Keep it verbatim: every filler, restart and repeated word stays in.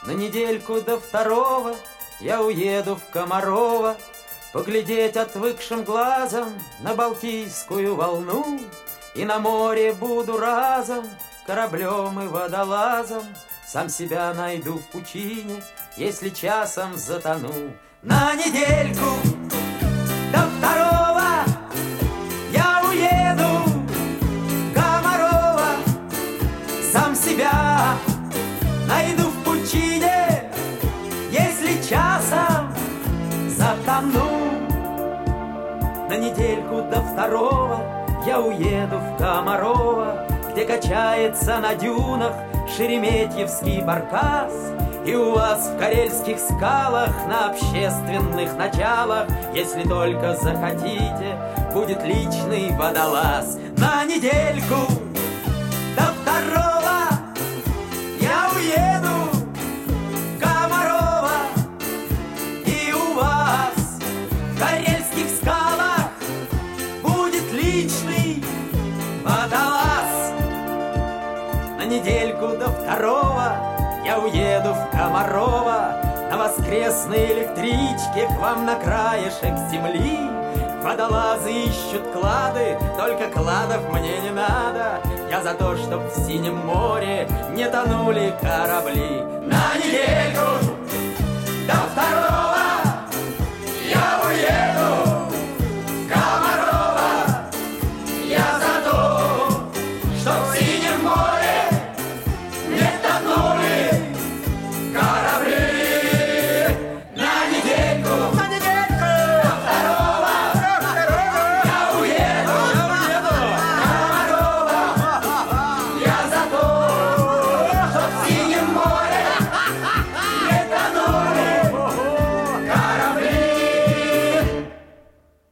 На недельку до второго я уеду в Комарово, поглядеть отвыкшим глазом на Балтийскую волну. И на море буду разом кораблем и водолазом, сам себя найду в пучине, если часом затону. На недельку до второго я уеду в Комарово, сам себя найду в пучине, если часом затону. На недельку до второго я уеду в Комарово, где качается на дюнах шереметьевский баркас. И у вас в карельских скалах на общественных началах, если только захотите, будет личный водолаз. На недельку до второго я уеду в Комарово, и у вас в карельских скалах будет личный водолаз. На недельку до второго я уеду в Комарово на воскресной электричке к вам на краешек земли. Водолазы ищут клады, только кладов мне не надо. Я за то, чтоб в синем море не тонули корабли. На недельку до второго